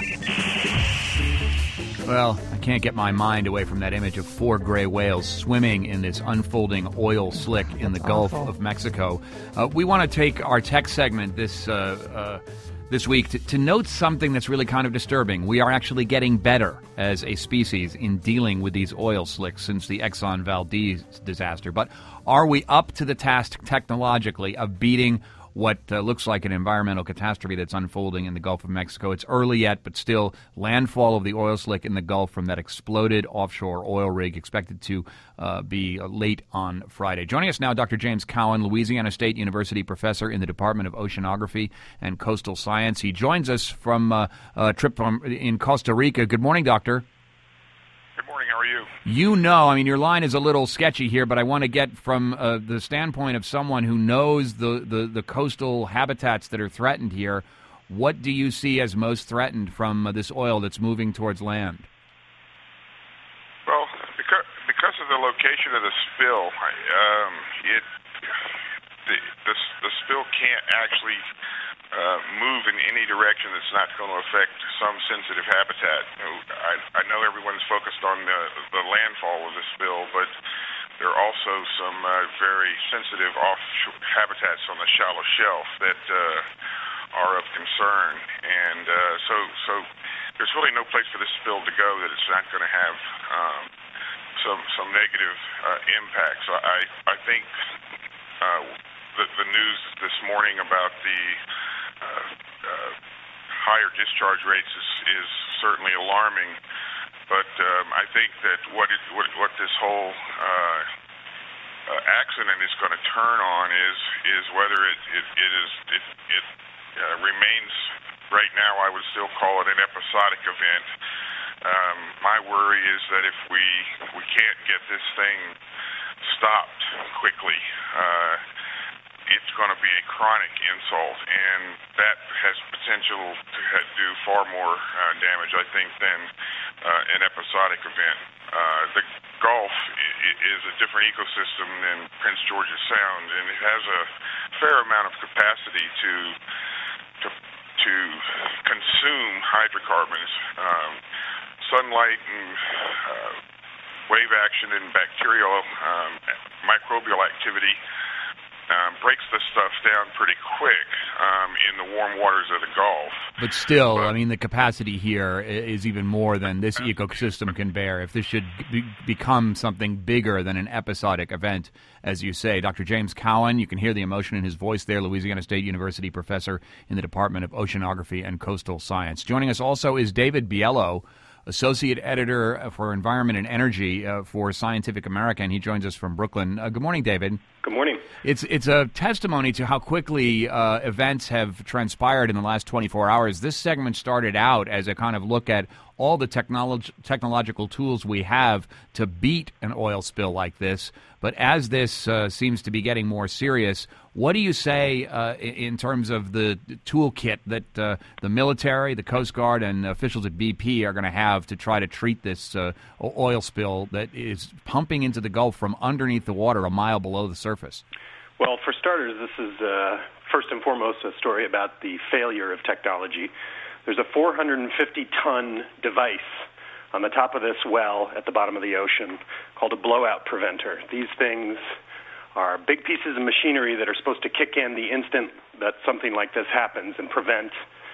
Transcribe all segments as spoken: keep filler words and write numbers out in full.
Well, I can't get my mind away from that image of four gray whales swimming in this unfolding oil slick in the Gulf of Mexico. Uh, we want to take our tech segment this uh, uh, this week to, to note something that's really kind of disturbing. We are actually getting better as a species in dealing with these oil slicks since the Exxon Valdez disaster. But are we up to the task technologically of beating what uh, looks like an environmental catastrophe that's unfolding in the Gulf of Mexico? It's early yet, but still, landfall of the oil slick in the Gulf from that exploded offshore oil rig expected to uh, be uh, late on Friday. Joining us now, Doctor James Cowan, Louisiana State University professor in the Department of Oceanography and Coastal Science. He joins us from uh, a trip from, in Costa Rica. Good morning, Doctor. Good morning. How are you? You know, I mean, your line is a little sketchy here, but I want to get from uh, the standpoint of someone who knows the, the, the coastal habitats that are threatened here. What do you see as most threatened from uh, this oil that's moving towards land? Well, because, because of the location of the spill, um, it the, the the spill can't actually Uh, move in any direction that's not going to affect some sensitive habitat. You know, I, I know everyone's focused on the, the landfall of the spill, but there are also some uh, very sensitive offshore habitats on the shallow shelf that uh, are of concern. And uh, so, so there's really no place for this spill to go that it's not going to have um, some some negative uh, impact. So I I think uh, the, the news this morning about the Uh, uh, higher discharge rates is, is certainly alarming, but um, I think that what it, what, what this whole uh, uh, accident is going to turn on is is whether it it, it is it, it uh, remains right now. I would still call it an episodic event. Um, my worry is that if we we can't get this thing stopped quickly, Uh, it's going to be a chronic insult, and that has potential to do far more uh, damage, I think, than uh, an episodic event. Uh, the Gulf is a different ecosystem than Prince George's Sound, and it has a fair amount of capacity to to, to consume hydrocarbons. Um, sunlight and uh, wave action and bacterial um, microbial activity Um, breaks this stuff down pretty quick um, in the warm waters of the Gulf. But still, but, I mean, the capacity here is even more than this ecosystem can bear. If this should be, become something bigger than an episodic event, as you say. Doctor James Cowan, you can hear the emotion in his voice there, Louisiana State University professor in the Department of Oceanography and Coastal Science. Joining us also is David Biello, Associate Editor for Environment and Energy uh, for Scientific American. He joins us from Brooklyn. Uh, good morning, David. Good morning. It's it's a testimony to how quickly uh, events have transpired in the last twenty-four hours. This segment started out as a kind of look at all the technolog- technological tools we have to beat an oil spill like this. But as this uh, seems to be getting more serious, what do you say uh, in terms of the toolkit that uh, the military, the Coast Guard, and officials at B P are going to have to try to treat this uh, oil spill that is pumping into the Gulf from underneath the water a mile below the surface? Well, for starters, this is uh, first and foremost a story about the failure of technology. There's a four hundred fifty ton device on the top of this well at the bottom of the ocean called a blowout preventer. These things are big pieces of machinery that are supposed to kick in the instant that something like this happens and prevent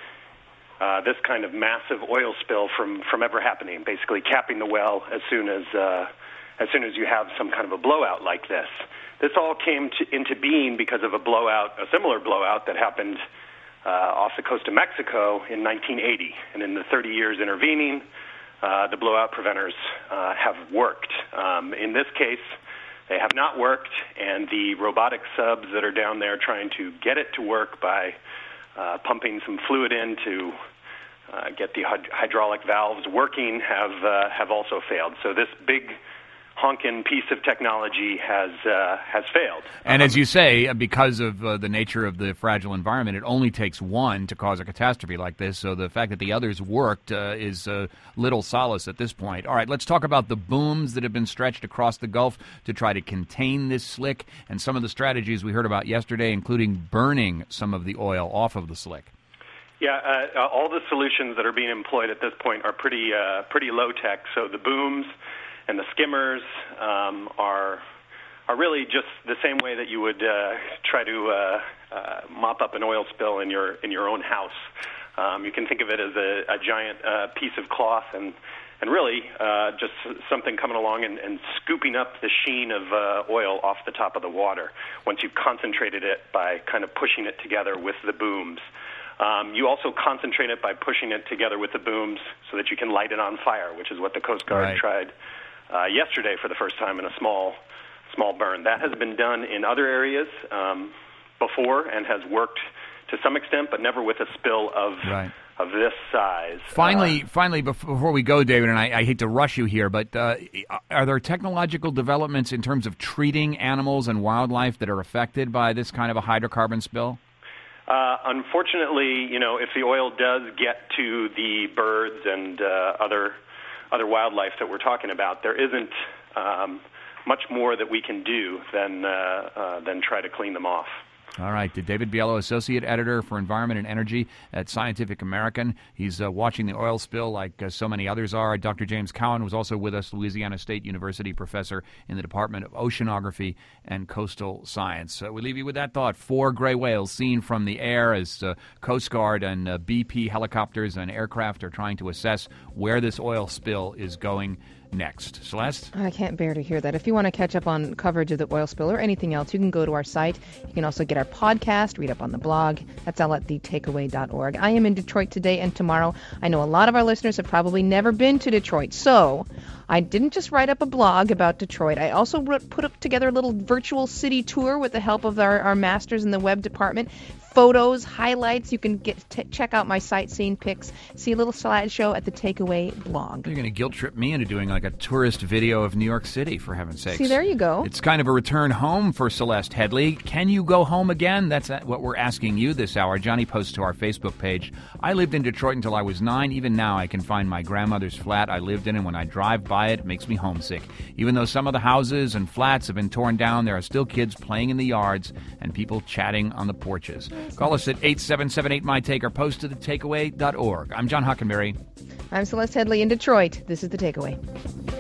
uh, this kind of massive oil spill from, from ever happening, basically capping the well as soon as uh, as soon as you have some kind of a blowout like this. This all came to, into being because of a blowout, a similar blowout that happened uh, off the coast of Mexico in nineteen eighty. And in the thirty years intervening, uh, the blowout preventers uh, have worked. Um, in this case, they have not worked, and the robotic subs that are down there trying to get it to work by uh, pumping some fluid in to uh, get the hyd- hydraulic valves working have uh, have also failed. So this big honkin' piece of technology has uh, has failed. And um, as you say, because of uh, the nature of the fragile environment, it only takes one to cause a catastrophe like this. So the fact that the others worked uh, is uh, little solace at this point. All right, let's talk about the booms that have been stretched across the Gulf to try to contain this slick and some of the strategies we heard about yesterday, including burning some of the oil off of the slick. Yeah, uh, all the solutions that are being employed at this point are pretty uh, pretty low tech. So the booms and the skimmers um, are are really just the same way that you would uh, try to uh, uh, mop up an oil spill in your in your own house. Um, you can think of it as a, a giant uh, piece of cloth and and really uh, just something coming along and, and scooping up the sheen of uh, oil off the top of the water once you've concentrated it by kind of pushing it together with the booms. Um, you also concentrate it by pushing it together with the booms so that you can light it on fire, which is what the Coast Guard right. tried uh, yesterday for the first time in a small small burn. That has been done in other areas um, before and has worked to some extent, but never with a spill of right. of this size. Finally, uh, finally, before we go, David, and I, I hate to rush you here, but uh, are there technological developments in terms of treating animals and wildlife that are affected by this kind of a hydrocarbon spill? Uh, unfortunately, you know, if the oil does get to the birds and uh, other other wildlife that we're talking about, there isn't um, much more that we can do than uh, uh, than try to clean them off. All right. David Biello, Associate Editor for Environment and Energy at Scientific American. He's uh, watching the oil spill like uh, so many others are. Doctor James Cowan was also with us, Louisiana State University professor in the Department of Oceanography and Coastal Science. Uh, we leave you with that thought. Four gray whales seen from the air as uh, Coast Guard and uh, B P helicopters and aircraft are trying to assess where this oil spill is going next. Celeste? I can't bear to hear that. If you want to catch up on coverage of the oil spill or anything else, you can go to our site. You can also get our podcast, read up on the blog. That's all at the takeaway dot org. I am in Detroit today and tomorrow. I know a lot of our listeners have probably never been to Detroit, so I didn't just write up a blog about Detroit. I also wrote, put up together a little virtual city tour with the help of our, our masters in the web department. Photos, highlights. You can get t- check out my sightseeing pics. See a little slideshow at the Takeaway blog. You're going to guilt trip me into doing like a tourist video of New York City, for heaven's sakes. See, there you go. It's kind of a return home for Celeste Headlee. Can you go home again? That's what we're asking you this hour. Johnny posts to our Facebook page. I lived in Detroit until I was nine. Even now, I can find my grandmother's flat I lived in, and when I drive by it, it makes me homesick. Even though some of the houses and flats have been torn down, there are still kids playing in the yards and people chatting on the porches. Call us at eight seven seven eight, M Y Take or post to the takeaway dot org. I'm John Hockenberry. I'm Celeste Headlee in Detroit. This is The Takeaway.